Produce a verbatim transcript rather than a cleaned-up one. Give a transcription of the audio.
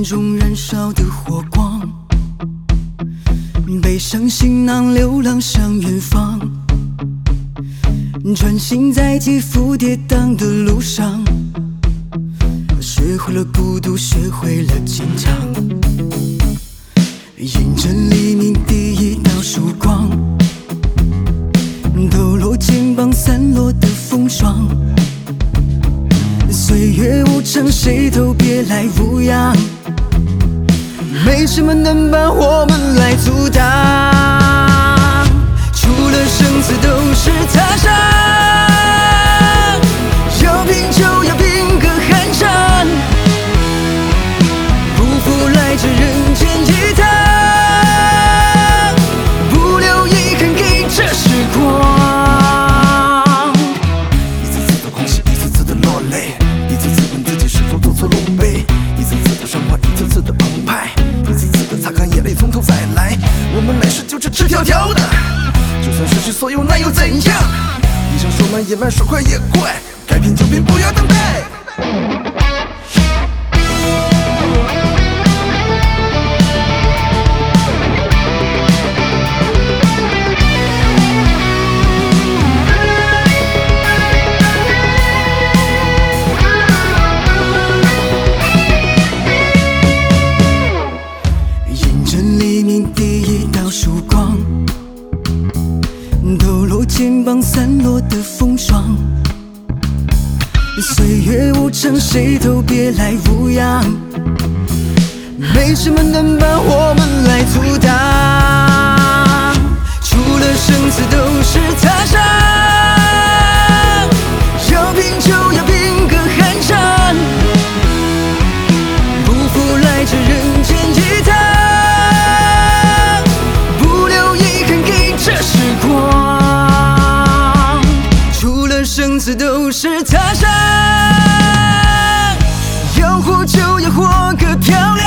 中燃烧的火光，背上行囊流浪向远方，穿行在起伏跌宕的路上，学会了孤独，学会了坚强，迎着黎明第一道曙光，抖落肩膀散落的风霜，岁月无常，谁都别来无恙，没什么能把我们来阻挡，除了生死都是他伤，要拼就要拼个酣畅，不负来这人间一趟，不留遗憾给这时光。 一次次的狂喜，一次次的落泪，一次次问自己是否做错路碑，一次次的伤怀，一次次的澎湃，一次次的擦干眼泪，从头再来。我们来世就这赤条条的，就算失去所有，那又怎样？你想说慢也慢，说快也快，该拼就拼，不要等待。 迎着黎明第一道曙光，抖落肩膀散落的风霜，岁月无常，谁都别来无恙，没什么能把我们来阻挡，除了生死都是他伤，要拼就要拼个酣畅，不负来这人间一趟，不留遗憾给这时光，除了生死都是他伤，要活就要活个漂亮。